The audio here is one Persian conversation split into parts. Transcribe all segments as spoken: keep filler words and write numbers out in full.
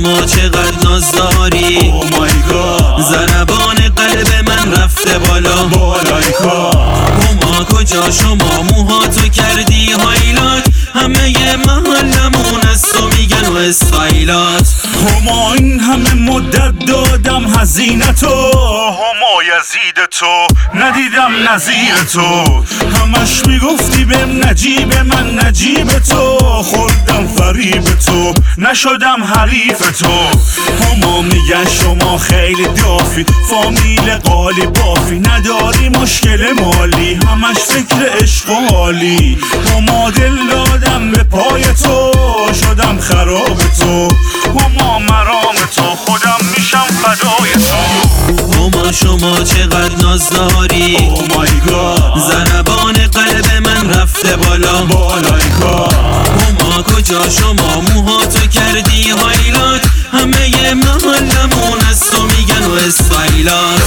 شما چقدر ناز داری. Oh my God. ضربان قلب من رفته بالا بالای کار. هما کجا شما موهاتو کردی هایلات، همه محلمون از تو میگن و استایلات. هما این همه مدت دادم هزینتو، هما یزید تو ندیدم نظیر تو. همش میگفتی بهم نجیب من نجیب تو، خوردم فریب تو نشدم حریف تو. هما میگن شما خیلی دافی، فامیل قالی بافی، نداری مشکل مالی، همش فکر عشق و حالی. هما دل دادم به پای تو، شدم خراب تو. هما مرام تو، خودم میشم فدای تو. هما شما چقدر ناز داری. Oh my God. ضربان قلب من رفته بالا بالای کار. هما کجا شما موهاتو کردی هایلات، همه محلمون از تو میگن و استایلات.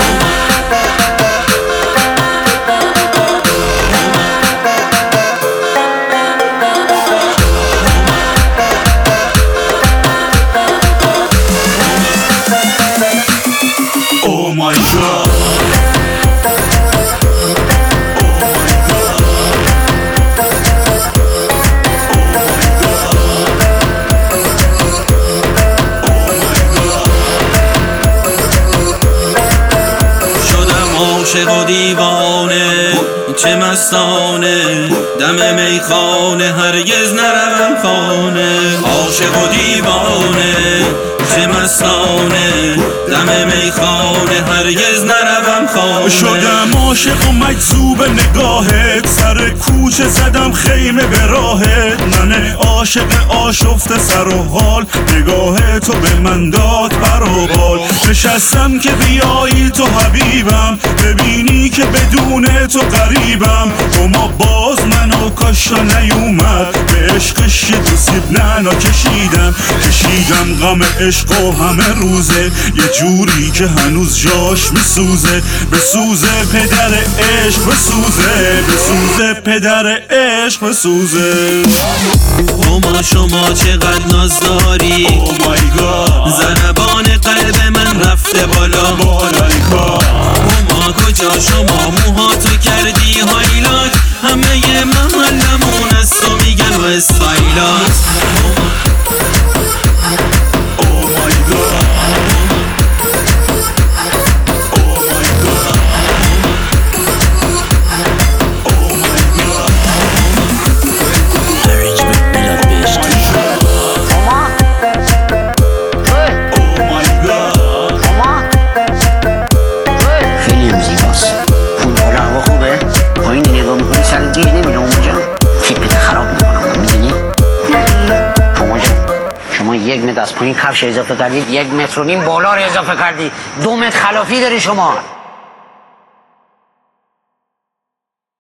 Oh my God. عاشق و دیوانه چه مستانه، دم میخانه هرگز نروم خانه. عاشق و دیوانه چه مستانه، دم میخانه هرگز نروم خانه. شدم عاشق و مجذوب نگاهت، سر کوچه زدم خیمه به راهت. من عاشق آشفته سر و حال، نگاه تو به من داد پر و بال. نشستم که بیایی تو حبیبم، ببینی که بدون تو غریبم. اما باز منو کاشا نیومد، به عشقش یه دو سیب نعنا کشیدم. کشیدم غم عشق و همه روزه، یه جوری که هنوز جاش میسوزه. بسوزه پدر عشق بسوزه، بسوزه پدر عشق بسوزه. هما شما چقدر ناز داری. Oh my God. ضربان قلب من رفته بالا بالای کار. هما کجا شما موهاتو کردی هایلات، همه محلمون از تو میگن و استایلات. یک متر از پایین کفش اضافه کردید، یک متر و نیم بالا رو اضافه کردید، دو متر خلافی داری شما.